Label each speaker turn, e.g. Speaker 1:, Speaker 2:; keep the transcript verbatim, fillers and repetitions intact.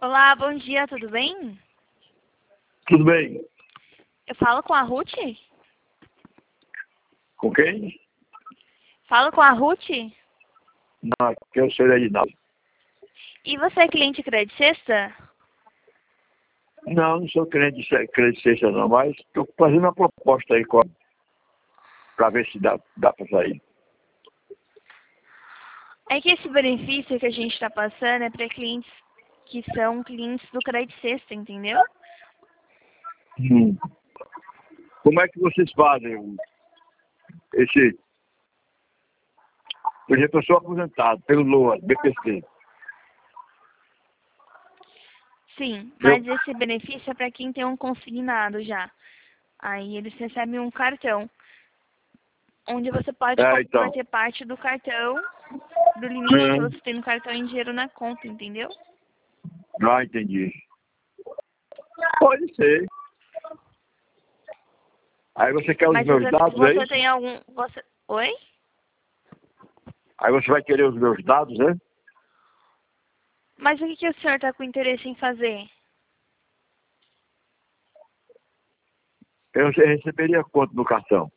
Speaker 1: Olá, bom dia, tudo bem?
Speaker 2: Tudo bem?
Speaker 1: Eu falo com a Ruth?
Speaker 2: Com quem?
Speaker 1: Falo com a Ruth?
Speaker 2: Não, que eu sou Reginaldo.
Speaker 1: E você é cliente Credit Sexta?
Speaker 2: Não, não sou cliente de Credit Sexta não, mas estou fazendo uma proposta aí para ver se dá, dá para sair.
Speaker 1: É que esse benefício que a gente está passando é para clientes que são clientes do Credit Sexta, entendeu?
Speaker 2: Hum. Como é que vocês fazem esse... Por exemplo, eu sou aposentado pelo LOA, B P C.
Speaker 1: Sim, mas esse benefício é para quem tem um consignado já. Aí eles recebem um cartão, onde você pode
Speaker 2: É, então.
Speaker 1: converter parte do cartão, do limite que
Speaker 2: Hum.
Speaker 1: você tem no cartão em dinheiro na conta, entendeu?
Speaker 2: Ah, entendi. Pode ser. Aí você quer os
Speaker 1: Mas
Speaker 2: meus
Speaker 1: você,
Speaker 2: dados, é
Speaker 1: você
Speaker 2: isso?
Speaker 1: tem algum... Você... Oi?
Speaker 2: Aí você vai querer os meus dados, né?
Speaker 1: Mas o que, que o senhor está com interesse em fazer?
Speaker 2: Eu receberia quanto no cartão?